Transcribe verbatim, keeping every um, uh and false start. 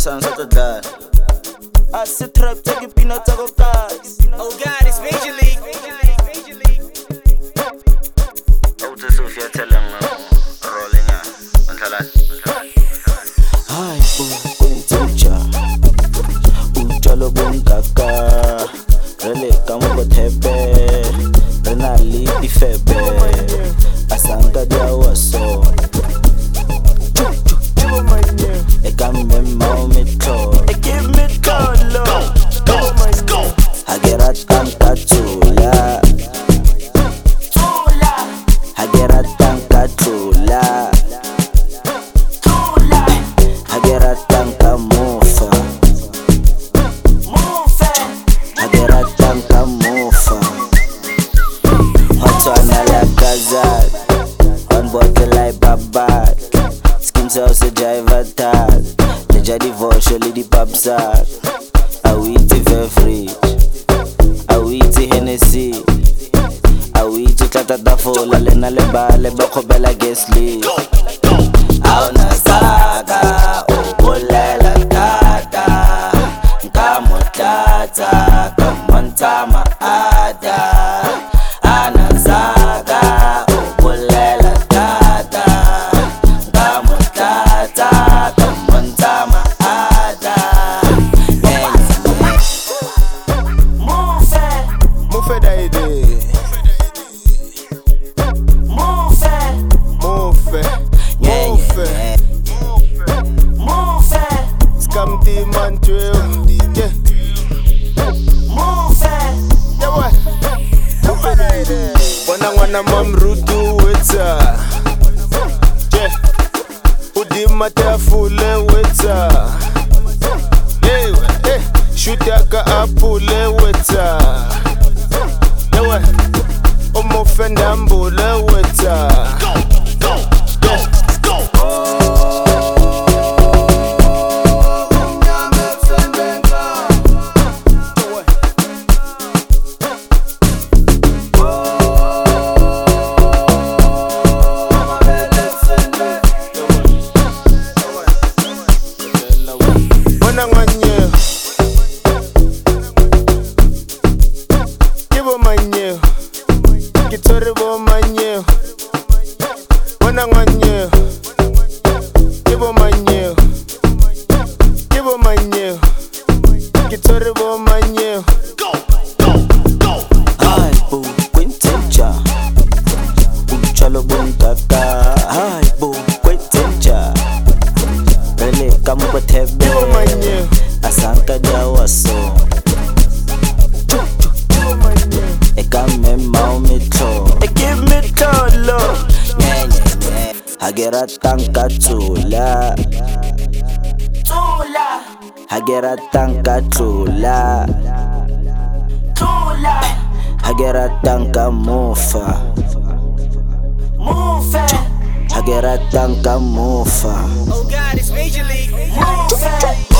sounds such a dad. I sit trap, take a peanut of guys. Oh God, it's Major League. Major League. Major League. Oh, to Sophia telling me, rolling out. Until I. Hi, boy, Quintucha. Uchalo Bunkaka. Rele Kamuko Tepe. Renali Febe. Asanga Diawaso. Sauce driver tag, Leja divorce, surely the pop sack. I wait to beverage, I wait to Hennessy, I wait to Tata Fola, Lena Leba, Leba Kobela guest list. Auna Saga, Olela Tata, Nkamo Tata, Kamontama Ada, Ana Saga, Olela Tata. Wana mamrudu weta, yeah. Udima tafule weta, yeah. Eh, shutaka apule weta, yeah. Omofenda mbule weta. Kitoribo manye, wana nganye, kibo manye, kibo manye, kitoribo manye. Go, go, go. Hi, boo, Quintucha. Uchalo Bunkaka. Hi, boo, Quintucha. Rele Kamuko Tepe. Kibo manye, Asanka Diawaso. Hagera tanka tula, Tula, Hagera tanka tula, Tula, Hagera tanka mufa, Mufa. Hagera tanka mufa. Oh God, it's Major League. Mufa.